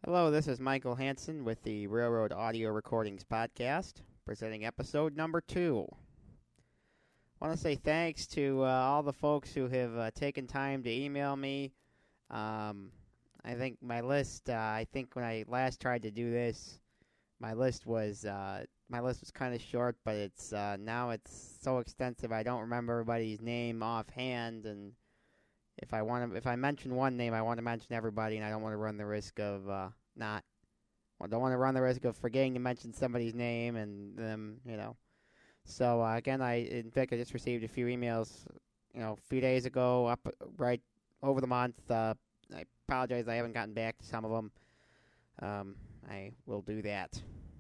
Hello, this is Michael Hansen with the Railroad Audio Recordings Podcast, presenting episode number 2. I want to say thanks to all the folks who have taken time to email me. I think my list, I think when I last tried to do this, my list was kind of short, but it's now it's so extensive I don't remember everybody's name offhand, and if I mention one name, I want to mention everybody, and I don't want to run the risk of not. I don't want to run the risk of forgetting to mention somebody's name and them. So again, in fact, I just received a few emails, a few days ago, up right over the month. I apologize, I haven't gotten back to some of them. I will do that.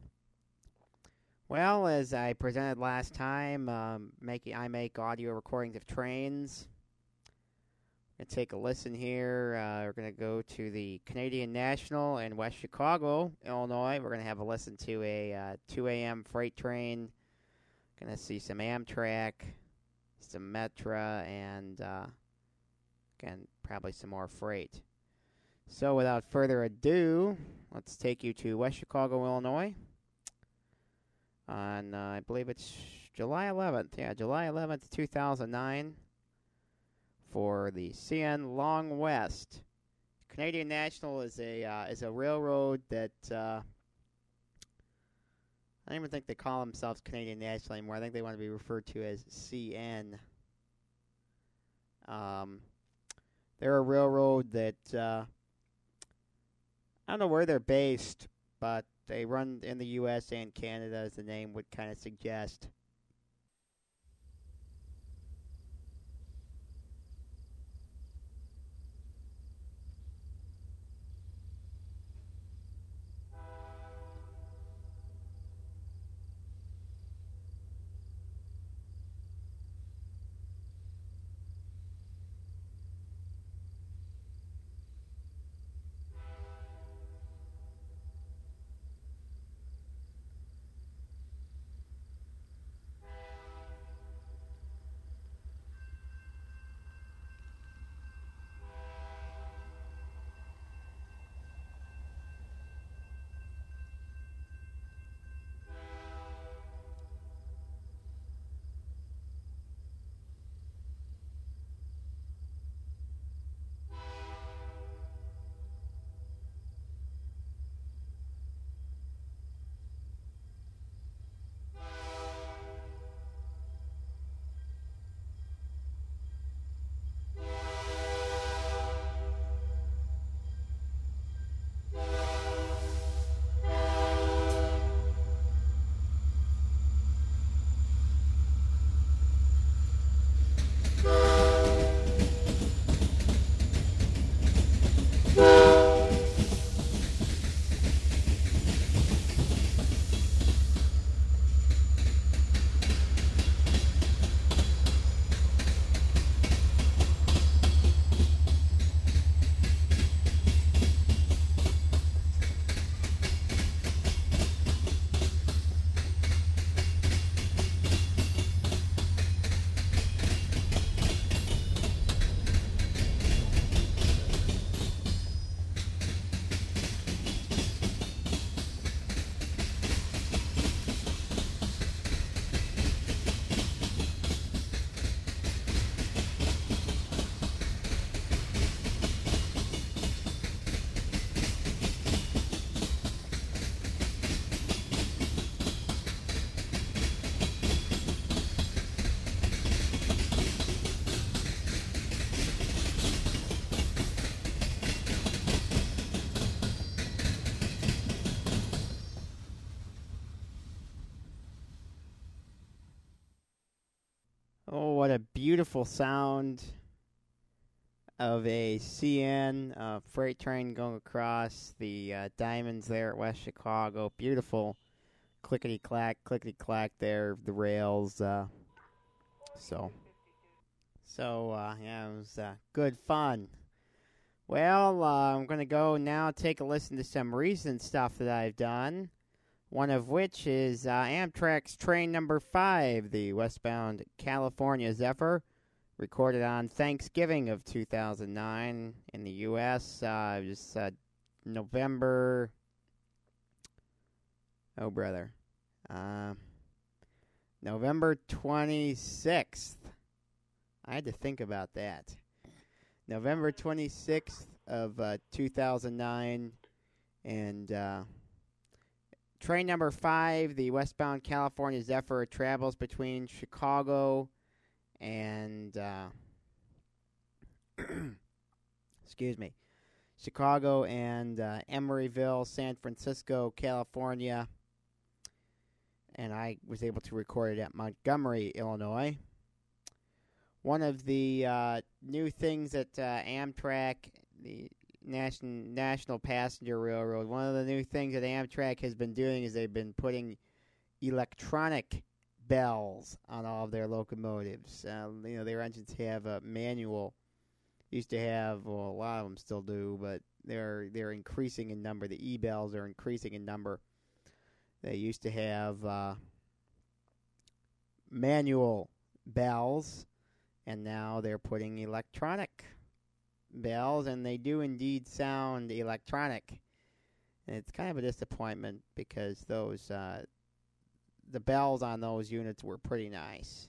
Well, as I presented last time, I make audio recordings of trains. We're going to take a listen here. We're going to go to the Canadian National in West Chicago, Illinois. We're going to have a listen to a 2 a.m. freight train. Going to see some Amtrak, some Metra, and again, probably some more freight. So without further ado, let's take you to West Chicago, Illinois on, I believe it's July 11th. Yeah, July 11th, 2009. For the CN Long West. Canadian National is a railroad that I don't even think they call themselves Canadian National anymore. I think they want to be referred to as CN. They're a railroad that I don't know where they're based, but they run in the U.S. and Canada, as the name would kind of suggest. Oh, what a beautiful sound of a CN freight train going across the diamonds there at West Chicago. Beautiful clickety clack there, the rails. So yeah, it was good fun. Well, I'm going to go now take a listen to some recent stuff that I've done. One of which is Amtrak's train number 5, the westbound California Zephyr, recorded on Thanksgiving of 2009 in the U.S. Just November. Oh, brother. November 26th. I had to think about that. November 26th of 2009. And train number 5, the westbound California Zephyr, travels between Chicago and excuse me, Chicago and Emeryville, San Francisco, California. And I was able to record it at Montgomery, Illinois. One of the new things at Amtrak, the National Passenger Railroad, one of the new things that Amtrak has been doing is they've been putting electronic bells on all of their locomotives. Their engines have a manual. Used to have, well, a lot of them still do, but they're increasing in number. The e-bells are increasing in number. They used to have manual bells, and now they're putting electronic bells, and they do indeed sound electronic. And it's kind of a disappointment because those the bells on those units were pretty nice.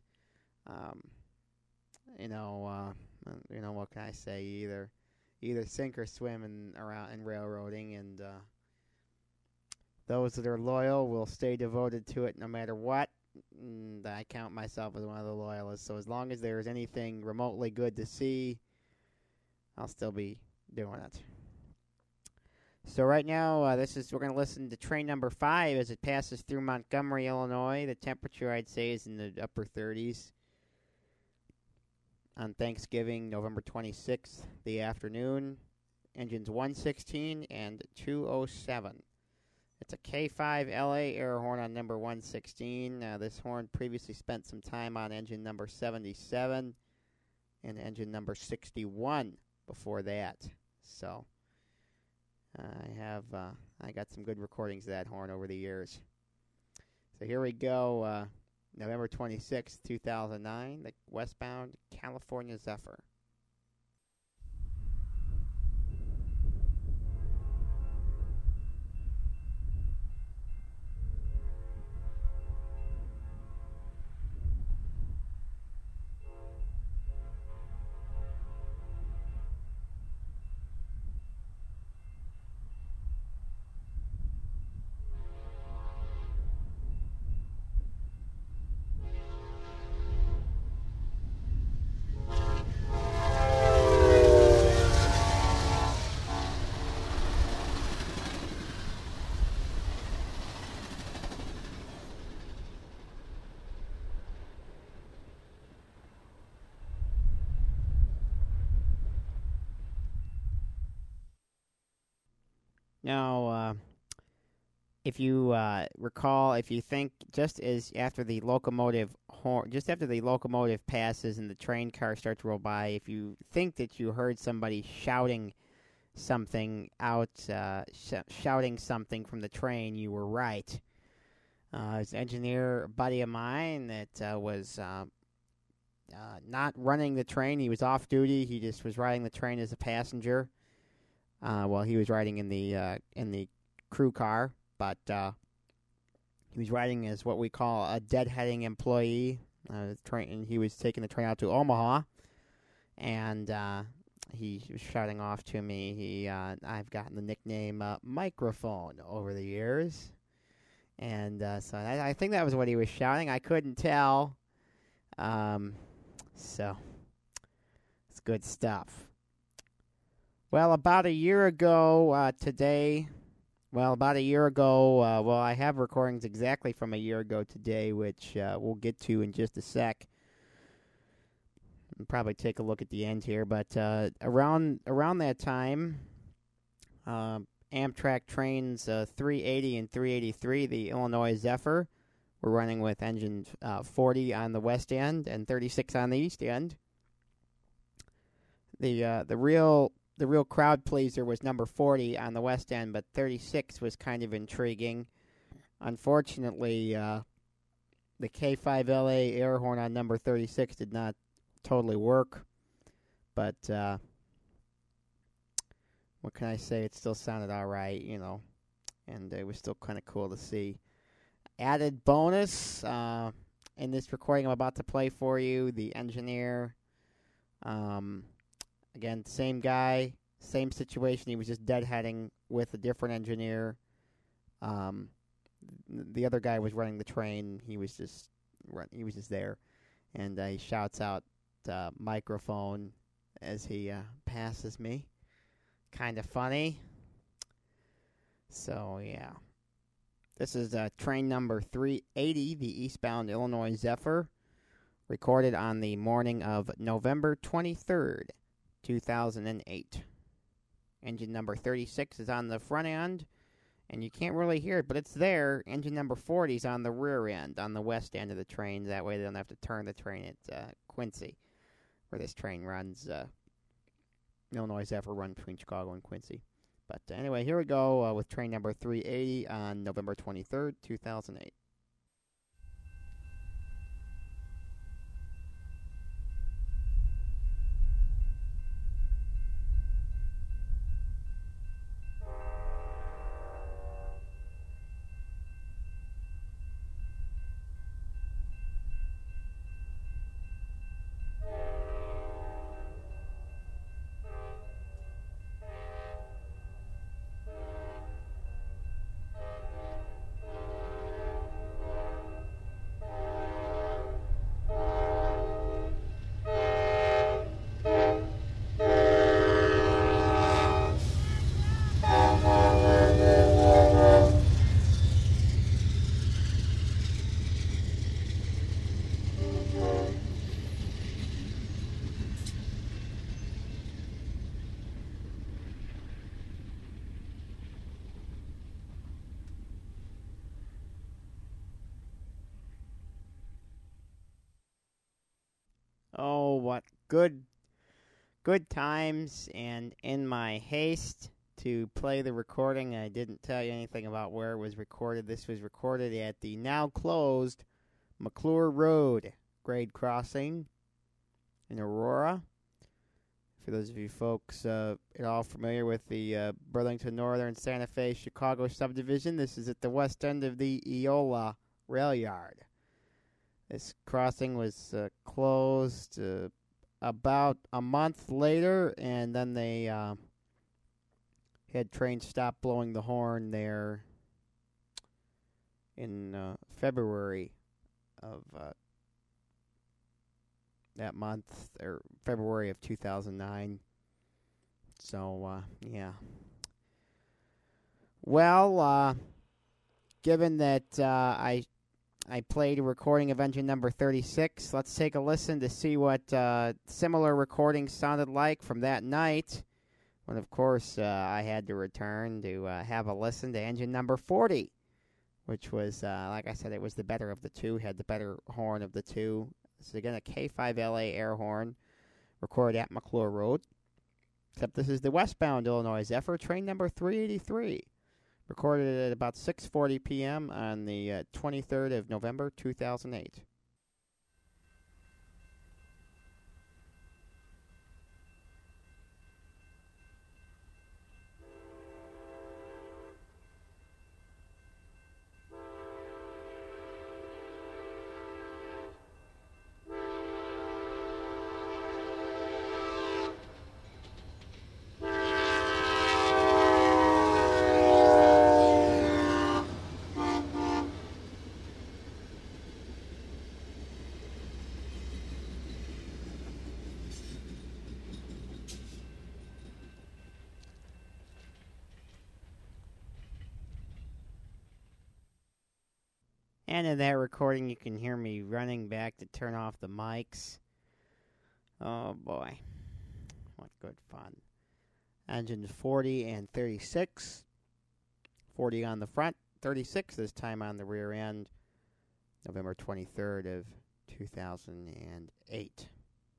What can I say? Either sink or swim in railroading, and those that are loyal will stay devoted to it no matter what. And I count myself as one of the loyalists. So as long as there is anything remotely good to see, I'll still be doing it. So right now, we're going to listen to train number 5 as it passes through Montgomery, Illinois. The temperature, I'd say, is in the upper 30s. On Thanksgiving, November 26th, the afternoon, engines 116 and 207. It's a K5LA air horn on number 116. This horn previously spent some time on engine number 77 and engine number 61 before that. So I got some good recordings of that horn over the years. So here we go. November 26, 2009, the westbound California Zephyr. Now, if you recall, if you think just after the locomotive passes and the train car starts to roll by, if you think that you heard somebody shouting something out, shouting something from the train, you were right. It's an engineer buddy of mine that was not running the train. He was off duty. He just was riding the train as a passenger. While he was riding in the crew car, but he was riding as what we call a deadheading employee. He was taking the train out to Omaha, and he was shouting off to me. I've gotten the nickname Microphone over the years, and so I think that was what he was shouting. I couldn't tell, so it's good stuff. Well, about a year ago today, I have recordings exactly from a year ago today, which we'll get to in just a sec. I'll probably take a look at the end here, but around that time, Amtrak trains 380 and 383, the Illinois Zephyr, were running with engine 40 on the west end and 36 on the east end. The real crowd pleaser was number 40 on the west end, but 36 was kind of intriguing. Unfortunately, the K5LA air horn on number 36 did not totally work, but what can I say? It still sounded all right, and it was still kind of cool to see. Added bonus in this recording I'm about to play for you, the engineer. Again, same guy, same situation. He was just deadheading with a different engineer. The other guy was running the train. He was just there, and he shouts out microphone as he passes me. Kind of funny. So yeah, this is train number 380, the eastbound Illinois Zephyr, recorded on the morning of November 23rd, 2008. Engine number 36 is on the front end, and you can't really hear it, but it's there. Engine number 40 is on the rear end, on the west end of the train. That way they don't have to turn the train at Quincy, where this train runs. Illinois Zephyr run between Chicago and Quincy. But anyway, here we go with train number 380 on November 23rd, 2008. Oh, what good times, and in my haste to play the recording, I didn't tell you anything about where it was recorded. This was recorded at the now closed McClure Road grade crossing in Aurora. For those of you folks at all familiar with the Burlington Northern Santa Fe Chicago subdivision, this is at the west end of the Eola rail yard. This crossing was closed about a month later, and then they had trains stop blowing the horn there in February of that month, or February of 2009. So, yeah. Well, given that I played a recording of engine number 36. Let's take a listen to see what similar recordings sounded like from that night, when, of course, I had to return to have a listen to engine number 40, which was, like I said, it was the better of the two, had the better horn of the two. This is, again, a K5LA air horn, recorded at McClure Road, except this is the westbound Illinois Zephyr, train number 383. Recorded at about 6:40 p.m. on the 23rd of November, 2008. And in that recording, you can hear me running back to turn off the mics. Oh, boy. What good fun. Engines 40 and 36. 40 on the front, 36 this time on the rear end. November 23rd of 2008.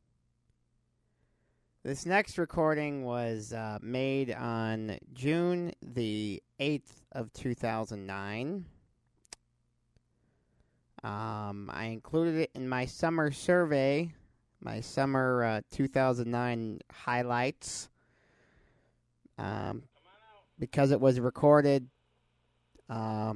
This next recording was made on June the 8th of 2009. I included it in my summer survey, my summer 2009 highlights. because it was recorded at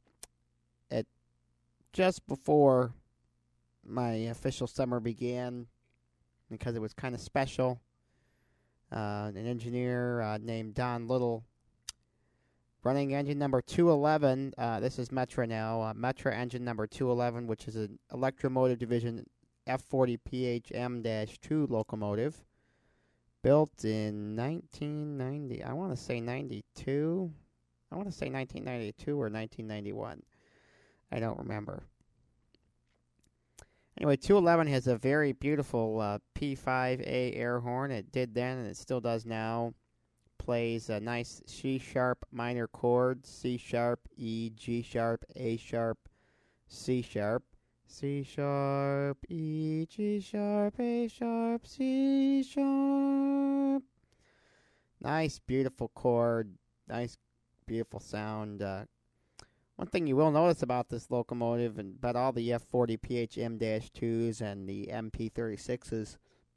just before my official summer began, because it was kind of special. An engineer named Don Little, running engine number 211. This is Metra now. Metra engine number 211, which is an Electromotive Division F40PHM-2 locomotive, built in 1990. I want to say 92. I want to say 1992 or 1991. I don't remember. Anyway, 211 has a very beautiful P5A air horn. It did then, and it still does now. Plays a nice C-sharp minor chord, C-sharp, E, G-sharp, A-sharp, C-sharp, C-sharp, E, G-sharp, A-sharp, C-sharp. Nice, beautiful chord, nice, beautiful sound. One thing you will notice about this locomotive, and about all the F40 PHM-2s and the MP36s,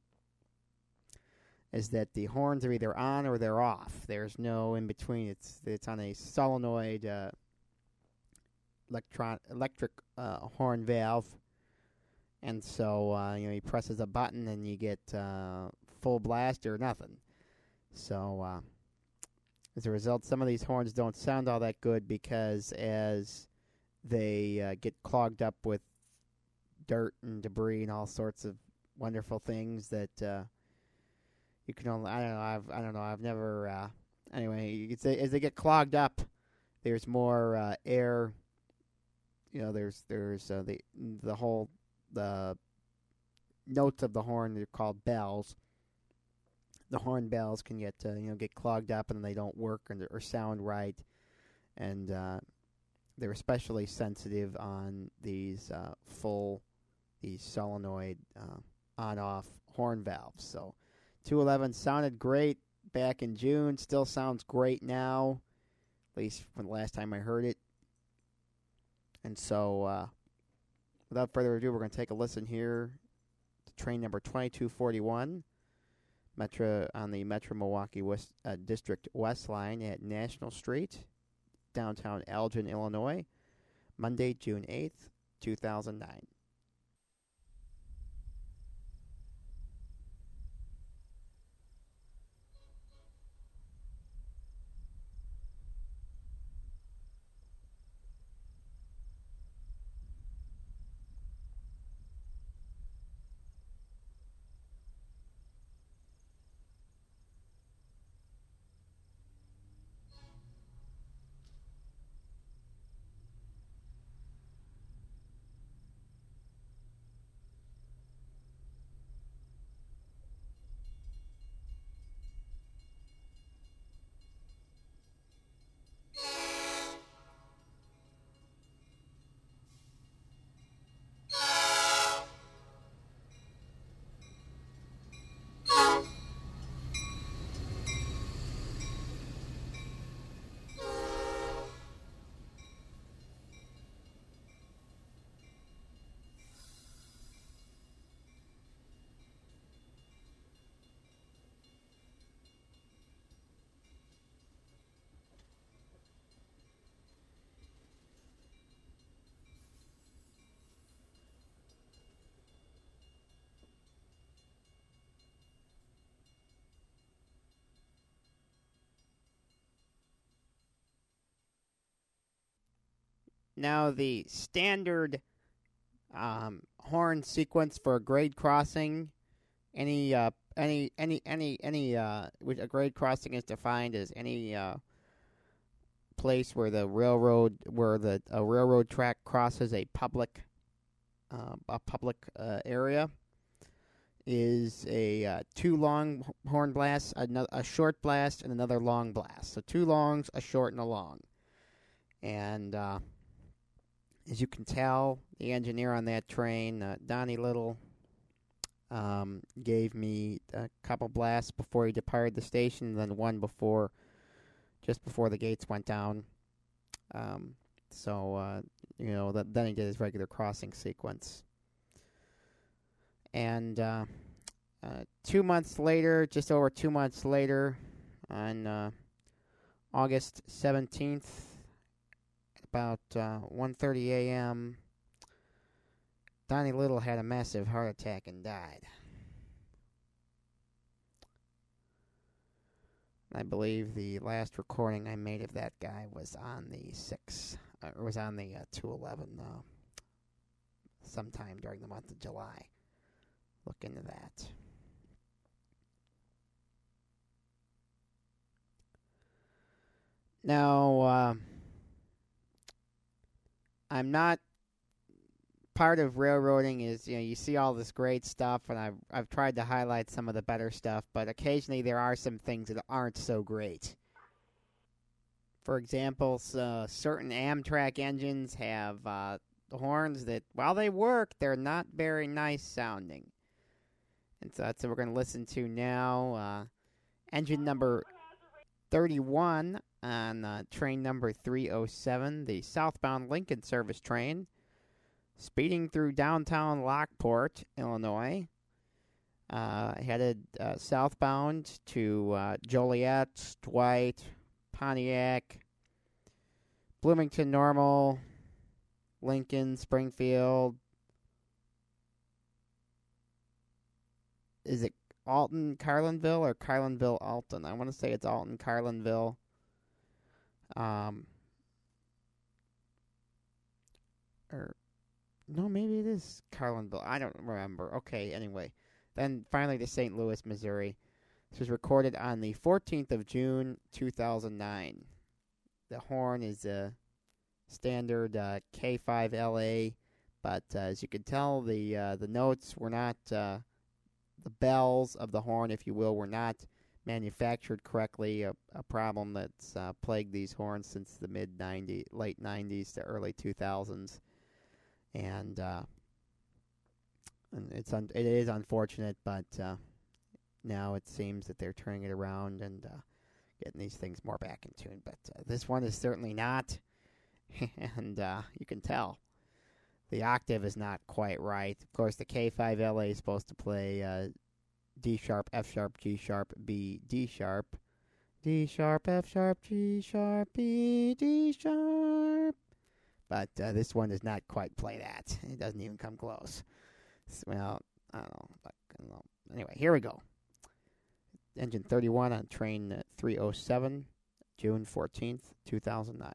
is that the horns are either on or they're off. There's no in between. It's on a solenoid electric horn valve, and so he presses a button and you get full blast or nothing. So as a result, some of these horns don't sound all that good, because as they get clogged up with dirt and debris and all sorts of wonderful things that you can only, I don't know, I've never, anyway, you could say as they get clogged up, there's more air, there's the notes of the horn, they're called bells. The horn bells can get clogged up and they don't work or sound right, and they're especially sensitive on these solenoid on-off horn valves. So 211 sounded great back in June, still sounds great now, at least from the last time I heard it. And so without further ado, we're going to take a listen here to train number 2241. Metra on the Metro Milwaukee West, District West Line at National Street, downtown Elgin, Illinois, Monday, June 8th, 2009. Now, the standard horn sequence for a grade crossing, which a grade crossing is defined as any place where a railroad track crosses a public area, is a two long horn blasts, a short blast, and another long blast. So two longs, a short, and a long. And as you can tell, the engineer on that train, Donnie Little, gave me a couple blasts before he departed the station, and then one just before the gates went down. Then he did his regular crossing sequence. And 2 months later, just over 2 months later, on August 17th, about 1:30 a.m., Donnie Little had a massive heart attack and died. I believe the last recording I made of that guy was on the 211 sometime during the month of July. Look into that. Now, I'm not part of railroading is, you see all this great stuff, and I've tried to highlight some of the better stuff, but occasionally there are some things that aren't so great. For example, certain Amtrak engines have horns that, while they work, they're not very nice sounding. And so that's what we're going to listen to now. Engine number 31 on train number 307, the southbound Lincoln service train, speeding through downtown Lockport, Illinois, headed southbound to Joliet, Dwight, Pontiac, Bloomington Normal, Lincoln, Springfield. Is it Alton, Carlinville, or Carlinville, Alton? I want to say it's Alton, Carlinville. No, maybe it is Carlinville. I don't remember. Okay, anyway. Then finally to St. Louis, Missouri. This was recorded on the 14th of June, 2009. The horn is a standard K5LA, but as you can tell, the notes were not, the bells of the horn, if you will, were not manufactured correctly, a problem that's plagued these horns since the late 90s to early 2000s. And it is unfortunate, but now it seems that they're turning it around and getting these things more back in tune. But this one is certainly not, and you can tell. The octave is not quite right. Of course, the K5LA is supposed to play D sharp, F sharp, G sharp, B, D sharp, D sharp, F sharp, G sharp, B, D sharp. But this one does not quite play that. It doesn't even come close. Well, I don't know. Anyway, here we go. Engine 31 on train 307, June 14th, 2009.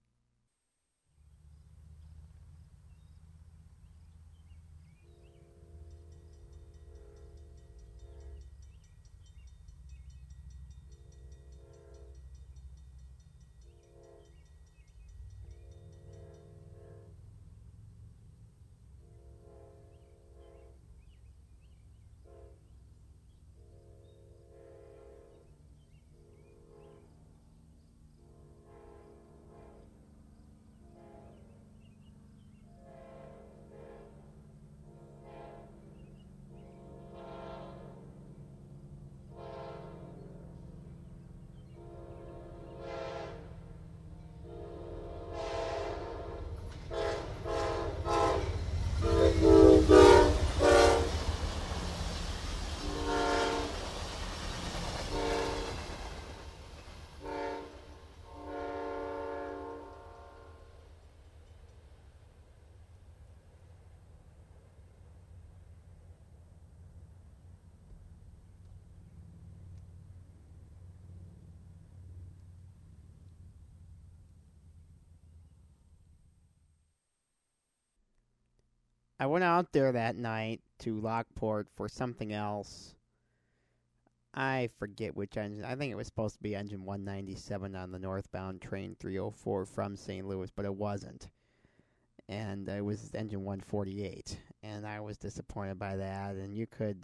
I went out there that night to Lockport for something else. I forget which engine. I think it was supposed to be engine 197 on the northbound train 304 from St. Louis, but it wasn't. And it was engine 148. And I was disappointed by that. And you could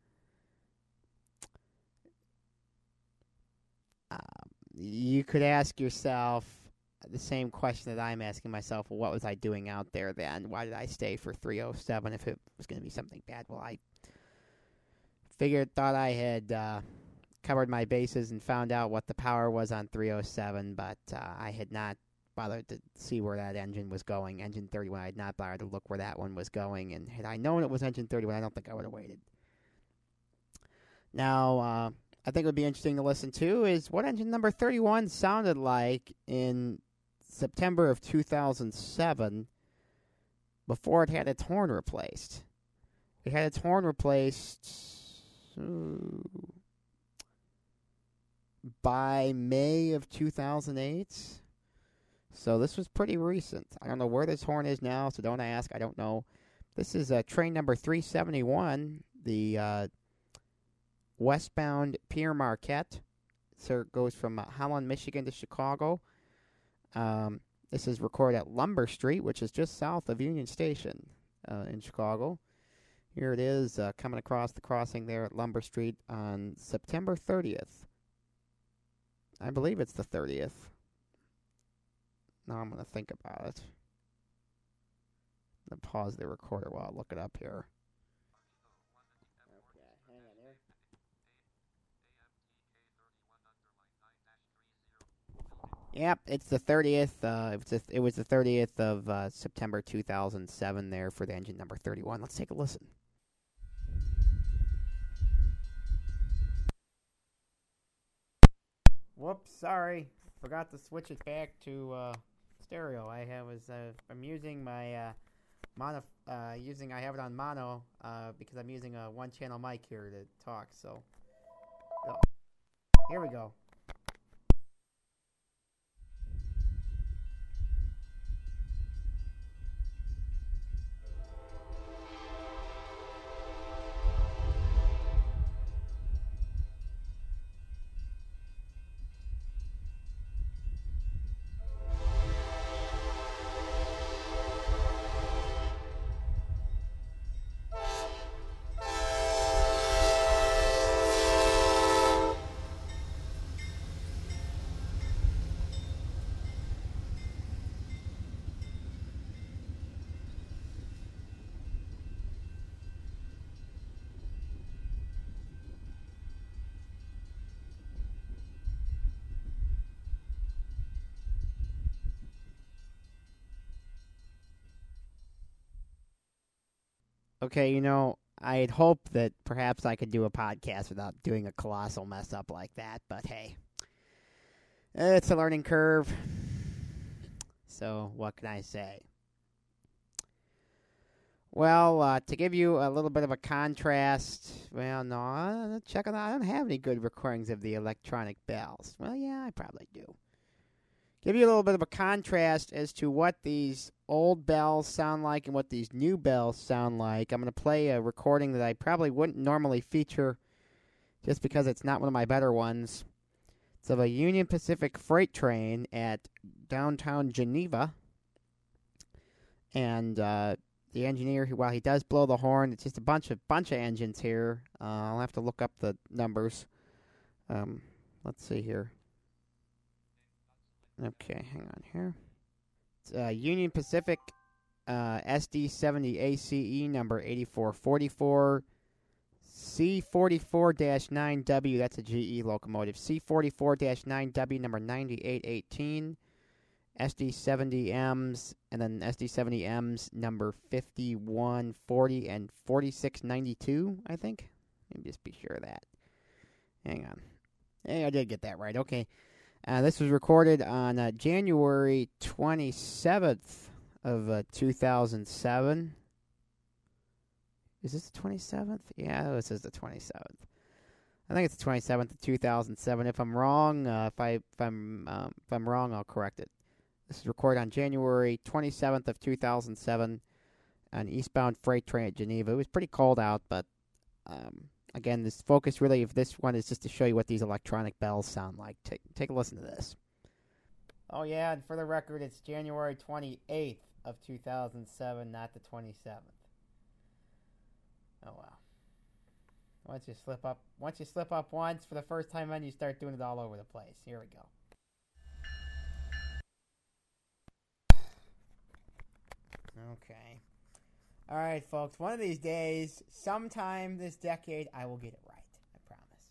ask yourself the same question that I'm asking myself. Well, what was I doing out there then? Why did I stay for 307 if it was going to be something bad? Well, I thought I had covered my bases and found out what the power was on 307, but I had not bothered to see where that engine was going. Engine 31, I had not bothered to look where that one was going, and had I known it was engine 31, I don't think I would have waited. Now, I think would be interesting to listen to is what engine number 31 sounded like in September of 2007 before it had its horn replaced. It had its horn replaced by May of 2008. So this was pretty recent. I don't know where this horn is now, so don't ask. I don't know. This is train number 371, the westbound Pierre Marquette. So it goes from Holland, Michigan to Chicago. This is recorded at Lumber Street, which is just south of Union Station in Chicago. Here it is coming across the crossing there at Lumber Street on September 30th. I believe it's the 30th. Now I'm going to think about it. I'm going to pause the recorder while I look it up here. Okay, hang on there. Yep, it's the 30th. It was the 30th of September 2007 there for the engine number 31. Let's take a listen. Whoops, sorry. Forgot to switch it back to stereo. I'm using my mono. I have it on mono because I'm using a one-channel mic here to talk. So here we go. Okay, I had hoped that perhaps I could do a podcast without doing a colossal mess up like that, but hey, it's a learning curve. So, what can I say? Well, to give you a little bit of a contrast, well, no, I don't have any good recordings of the electronic bells. Well, yeah, I probably do. Give you a little bit of a contrast as to what these old bells sound like and what these new bells sound like. I'm going to play a recording that I probably wouldn't normally feature just because it's not one of my better ones. It's of a Union Pacific freight train at downtown Geneva. And the engineer, while he does blow the horn, it's just a bunch of engines here. I'll have to look up the numbers. Let's see here. Okay, hang on here. It's Union Pacific SD70 ACE number 8444, C44-9W, that's a GE locomotive, C44-9W number 9818, SD70Ms, and then SD70Ms number 5140 and 4692, I think. Let me just be sure of that. Hang on. Hey, I did get that right. Okay. This was recorded on January 27th of 2007. Is this the 27th? Yeah, this is the 27th. I think it's the 27th of 2007. If I'm wrong, if I'm wrong, I'll correct it. This is recorded on January 27th of 2007 on eastbound freight train at Geneva. It was pretty cold out, but again, this focus really of this one is just to show you what these electronic bells sound like. Take a listen to this. Oh, yeah, and for the record, it's January 28th of 2007, not the 27th. Oh, wow. Once you slip up once for the first time, then you start doing it all over the place. Here we go. Okay. All right, folks. One of these days, sometime this decade, I will get it right. I promise.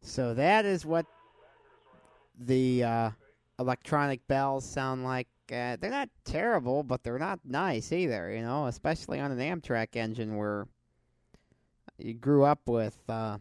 So that is what the electronic bells sound like. They're not terrible, but they're not nice either, especially on an Amtrak engine where you grew up with.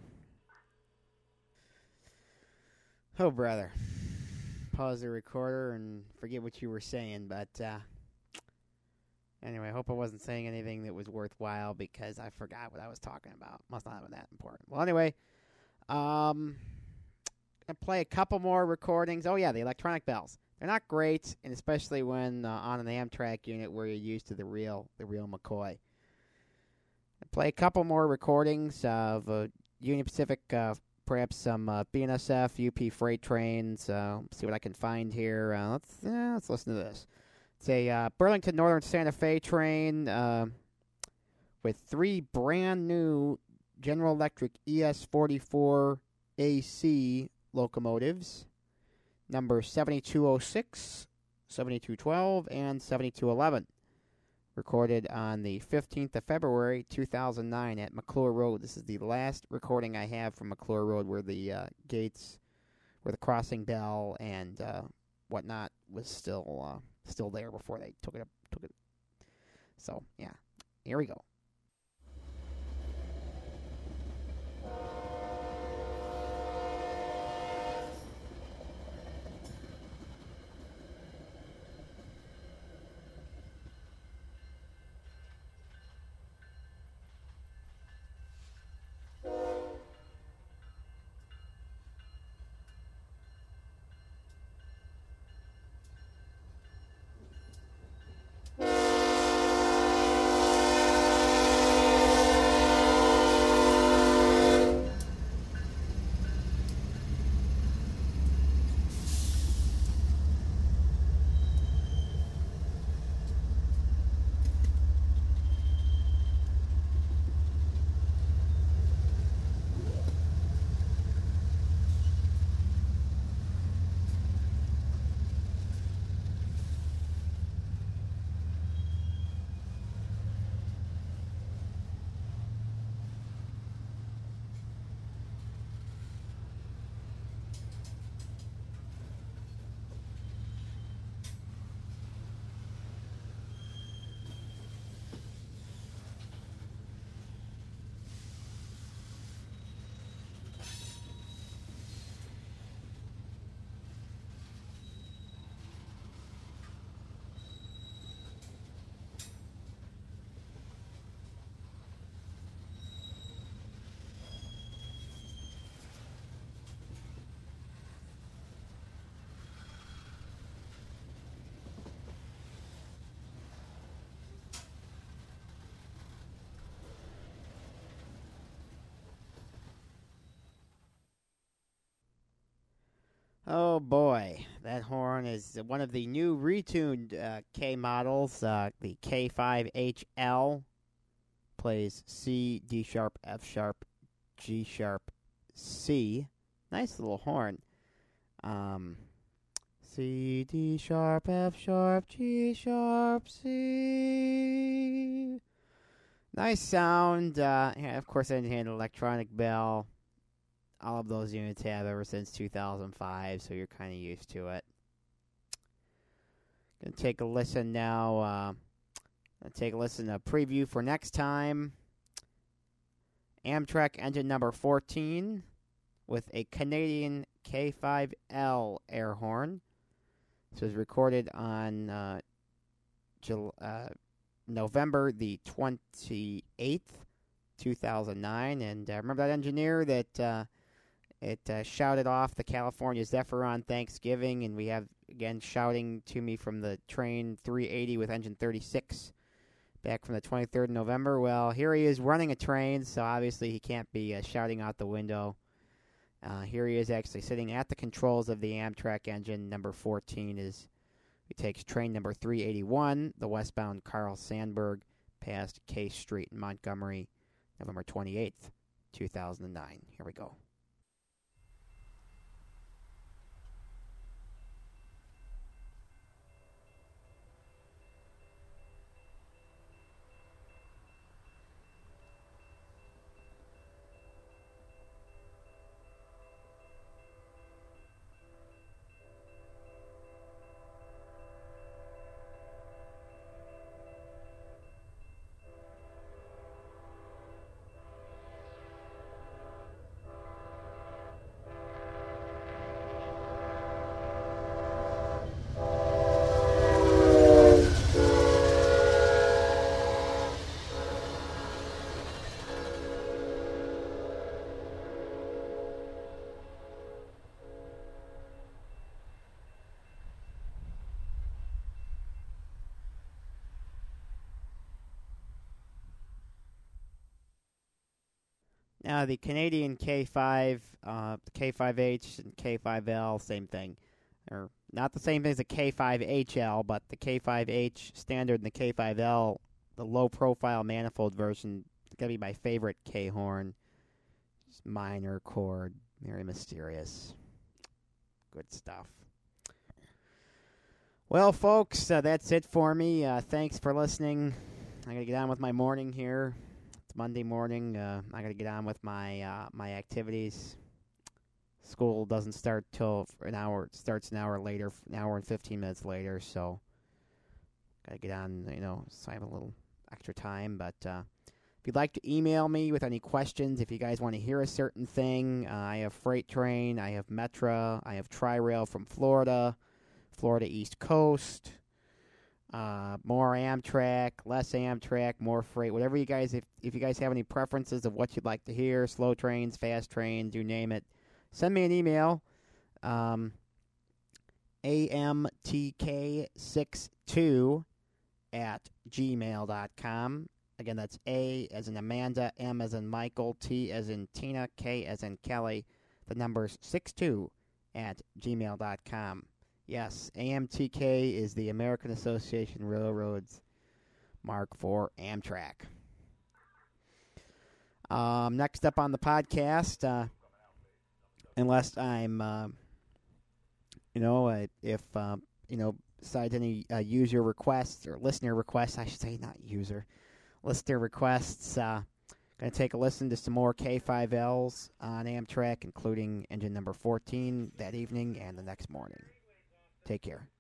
Oh, brother. Pause the recorder and forget what you were saying, but anyway, I hope I wasn't saying anything that was worthwhile because I forgot what I was talking about. Must not have been that important. Well, anyway, I'll play a couple more recordings. Oh, yeah, the electronic bells. They're not great, and especially when on an Amtrak unit where you're used to the real McCoy. I'll play a couple more recordings of Union Pacific, perhaps some BNSF, UP freight trains. See what I can find here. Let's listen to this. It's a Burlington Northern Santa Fe train with 3 brand new General Electric ES44 AC locomotives, number 7206, 7212, and 7211. Recorded on the 15th of February, 2009 at McClure Road. This is the last recording I have from McClure Road where the gates, where the crossing bell and whatnot was still there before they took it. So, yeah. Here we go. Oh boy, that horn is one of the new retuned K models. The K5HL plays C, D sharp, F sharp, G sharp, C. Nice little horn. C, D sharp, F sharp, G sharp, C. Nice sound. Yeah, of course, I didn't hand an electronic bell. All of those units have ever since 2005, so you're kind of used to it. Gonna take a listen now. Take a listen to a preview for next time. Amtrak engine number 14 with a Canadian K5L air horn. This was recorded on November the 28th, 2009. And remember that engineer that it shouted off the California Zephyr on Thanksgiving, and we have, again, shouting to me from the train 380 with engine 36 back from the 23rd of November. Well, here he is running a train, so obviously he can't be shouting out the window. Here he is actually sitting at the controls of the Amtrak engine. Number 14 he takes train number 381, the westbound Carl Sandburg, past K Street in Montgomery, November 28th, 2009. Here we go. Now, the Canadian K5, K5H, and K5L, same thing. Or not the same thing as the K5HL, but the K5H standard and the K5L, the low-profile manifold version, is going to be my favorite K-horn. Just minor chord, very mysterious. Good stuff. Well, folks, that's it for me. Thanks for listening. I'm going to get on with my morning here. It's Monday morning. I'm going to get on with my my activities. School doesn't start till an hour. It starts an hour later, an hour and 15 minutes later. So, got to get on, so I have a little extra time. But if you'd like to email me with any questions, if you guys want to hear a certain thing, I have Freight Train, I have Metra, I have Tri-Rail from Florida East Coast, more Amtrak, less Amtrak, more freight, whatever you guys, if you guys have any preferences of what you'd like to hear, slow trains, fast trains, you name it, send me an email, amtk62@gmail.com. Again, that's A as in Amanda, M as in Michael, T as in Tina, K as in Kelly. The number's 62@gmail.com. Yes, AMTK is the American Association of Railroads mark for Amtrak. Next up on the podcast, unless I'm, besides any user requests or listener requests, I should say, not user, listener requests, going to take a listen to some more K5Ls on Amtrak, including engine number 14 that evening and the next morning. Take care.